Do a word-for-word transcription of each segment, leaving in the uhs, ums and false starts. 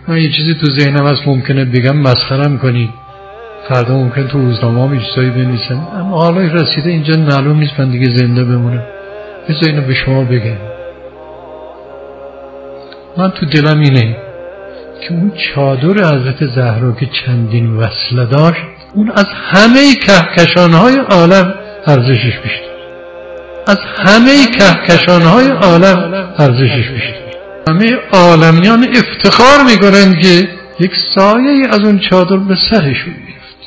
من یه چیزی تو ذهنم هست ممکنه بگم مسخرم کنی، فردا ممکن تو روزنامه‌ها بیشتری بنویسن، اما حالا رسیده اینجا معلوم نیست من دیگه زنده بمونم، بذار اینو به شما بگم. من تو دلم اینه که اون چادر حضرت زهرا که چندین وصله داشت، اون از همه کهکشان‌های عالم ارزشش بیشتر، از همه کهکشان‌های عالم ارزشش بیشتر. همه عالمیان افتخار میکنند که یک سایه از اون چادر به سرشون میفته.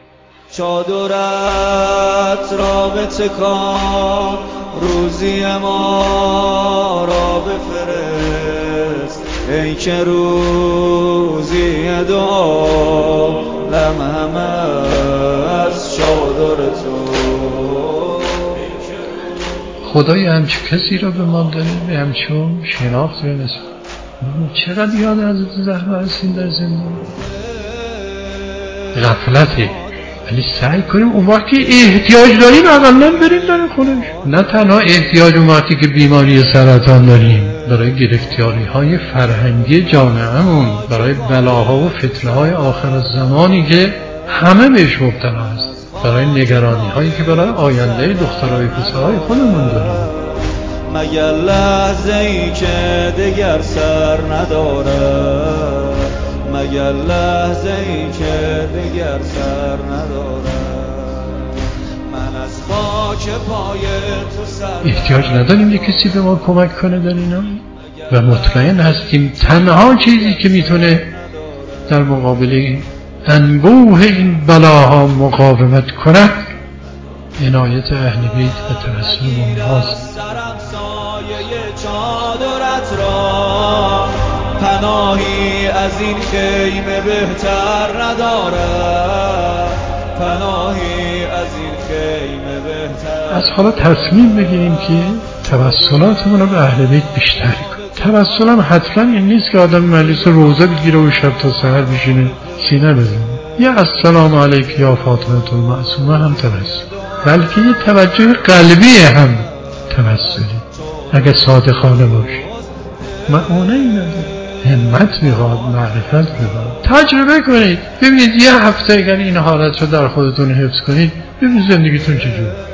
چادرت را بتکان، روزی ما را بفرست، ای که روزی دعا لمحه از چادر تو. خدای همچه کسی را به ما داره، به همچون شناخت به نسبت. چقدر یاد حضرت زهرا هستیم در زندگی؟ غفلته، ولی سعی کنیم اون وقتی احتیاج داریم اقلا بریم در خونش. نه تنها احتیاج اون وقتی که بیماری سرطان داریم، برای گرفتاری های فرهنگی جامعهمون، برای بلاها و فتنه های آخر الزمانی که همه بهش مبتلا هست، برای نگرانی هایی که برای آینده دخترای پسرای خودمون داریم. مگر لحظه ای که دیگر سر نداره، مگر لحظه ای که دیگر سر نداره، من از خاک پای تو سر. احتیاج نداریم یک کسی به ما کمک کنه در اینا و مطمئن هستیم تنها چیزی که میتونه در مقابل انبوه این بلاها مقاومت کند عنایت اهل بیت و توسل اونهاست. چادرت را پناهی از این خیمه بهتر نداره، پناهی از این خیمه بهتر. از حالا تصمیم بگیریم که توسلاتمون رو به اهل بیت بیشتر کنیم. توسل هم حتما این نیست که آدم مجلس روزه بگیره و شب تا سحر بشینه سینه بزنه. یا السلام علیک یا فاطمه المعصومه هم توسل، بلکه یه توجه قلبی هم توسلی اگه صادقانه باشه. معونه ای نداره، همت میخواد، معرفت میخواد. تجربه کنید ببینید یه هفته اگر این حالت رو در خودتون حفظ کنید ببینید زندگیتون چجور.